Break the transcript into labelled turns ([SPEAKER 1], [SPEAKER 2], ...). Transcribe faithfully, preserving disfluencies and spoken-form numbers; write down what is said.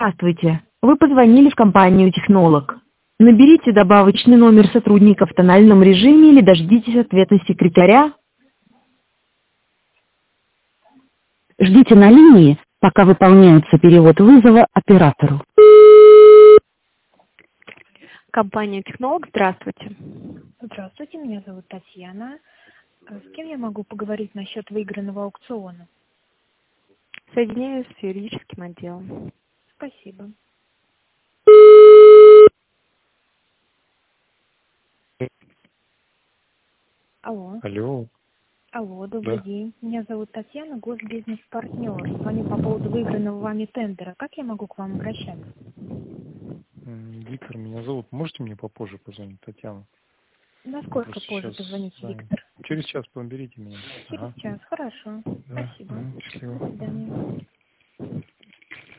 [SPEAKER 1] Здравствуйте. Вы позвонили в компанию «Технолог». Наберите добавочный номер сотрудника в тональном режиме или дождитесь ответа секретаря. Ждите на линии, пока выполняется перевод вызова оператору. Компания «Технолог», здравствуйте.
[SPEAKER 2] Здравствуйте, меня зовут Татьяна. Э, С кем я могу поговорить насчет выигранного аукциона?
[SPEAKER 1] Соединяюсь с юридическим отделом.
[SPEAKER 2] Спасибо. Алло.
[SPEAKER 3] Алло,
[SPEAKER 2] Алло, добрый
[SPEAKER 3] да.
[SPEAKER 2] день. Меня зовут Татьяна, госбизнес-партнер. Звоню по поводу выигранного вами тендера. Как я могу к вам обращаться?
[SPEAKER 3] М, Виктор меня зовут. Можете мне попозже позвонить, Татьяна?
[SPEAKER 2] Насколько
[SPEAKER 3] Просто
[SPEAKER 2] позже
[SPEAKER 3] сейчас
[SPEAKER 2] позвоните,
[SPEAKER 3] занят.
[SPEAKER 2] Виктор?
[SPEAKER 3] Через час наберите меня.
[SPEAKER 2] Через
[SPEAKER 3] Ага.
[SPEAKER 2] час. Хорошо.
[SPEAKER 3] Да.
[SPEAKER 2] Спасибо.
[SPEAKER 3] Мгм,
[SPEAKER 2] До
[SPEAKER 3] счастливо.
[SPEAKER 2] свидания.